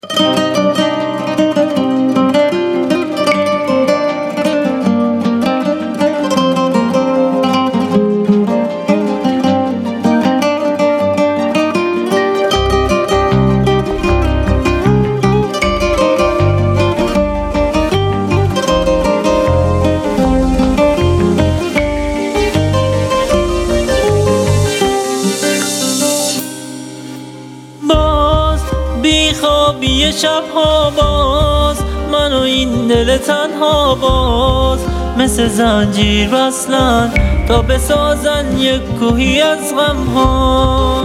بیخوابی شبها باز من و این دل تنها باز مثل زنجیر بستن تا بسازن یک کوهی از غمها.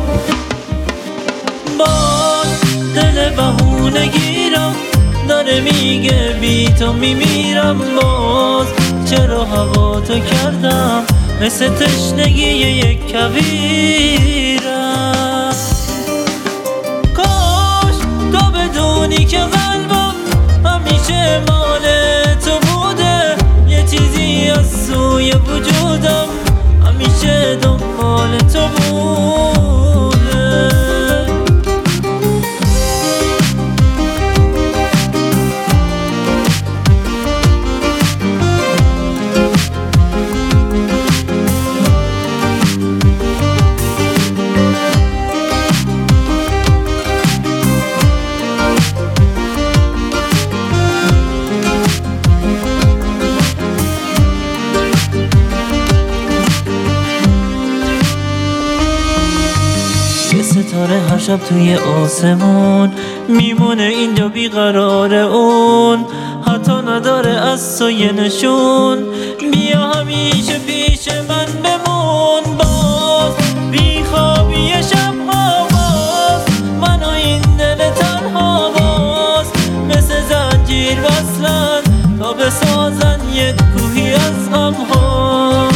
باز دل بهونه گیرم داره میگه بی تو میمیرم. باز چرا هوا تو کردم مثل تشنگی یک کویرم. بدونی که قلبم همیشه مال تو بوده، یه چیزی از سوی وجودم همیشه دنبال تو بوده. ستاره هر شب توی آسمون میمونه اینجا بیقرار اون، حتی نداره از تو یه نشون. بیا همیشه پیش من بمون. باز بیخوابی شبها باز من و این دل تنها باز مثل زنجیر وصلن تا بسازن یک کوهی از غمها.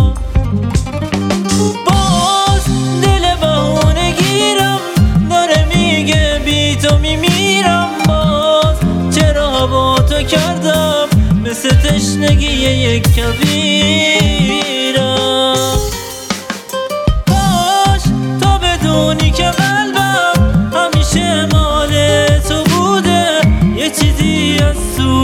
تو میمیرم. باز چرا هوا تو کردم مثل تشنگی یک کویرم. کاش تو بدونی که قلبم همیشه مال تو بوده، یه چیزی از